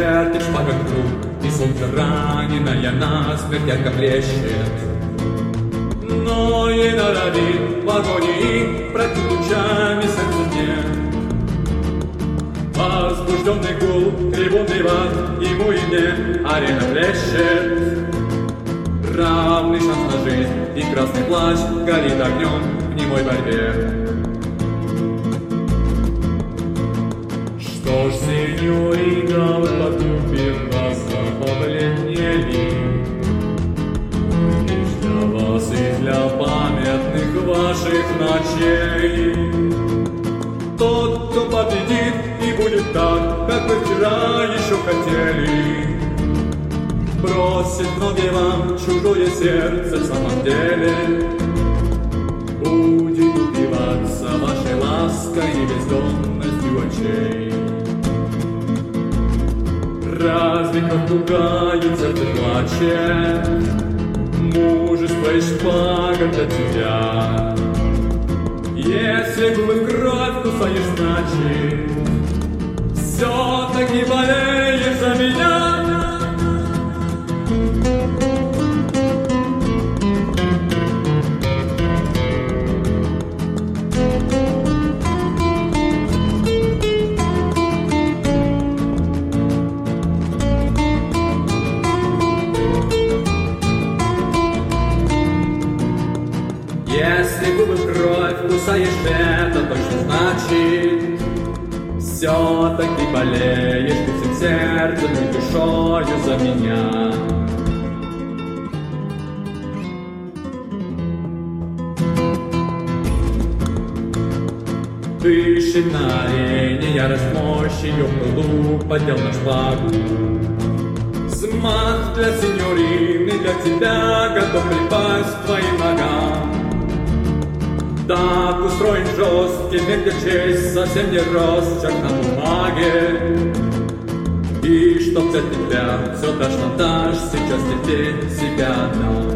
вертит шпага круг, и солнце раненая насмерть ярко блещет. Но ей норовит в агонии пройти лучами сердцу нет. Возбужденный гул, трибунный ват, ему и мне арена плещет. Равный шанс на жизнь, и красный плащ горит огнем в немой борьбе. Что ж, сеньорита, вы потупив глаза побледнели. Лишь для вас и для памятных ваших ночей. Тот, кто победит, и будет так, как вы вчера еще хотели. Бросит ноги вам чужое сердце в самом деле. Будет упиваться вашей лаской и бездонностью очей. Разве как пугает сердце плачет, мужество и шпага для тебя. Если губы в кровь кусаешь, значит, все-таки болеешь за меня. Если губы в кровь кусаешь, это точно значит, все-таки болеешь ты всем сердцем и душою за меня. Дышит на арене ярость мощи, ее пылу поддел на шпагу. Взмах для сеньорины, для тебя готов припасть к твоим ногам. Так устроен жесткий мир, где честь совсем не росчерк на бумаге. И чтоб взять тебя, все дашь на дашь, сейчас теперь себя отдам.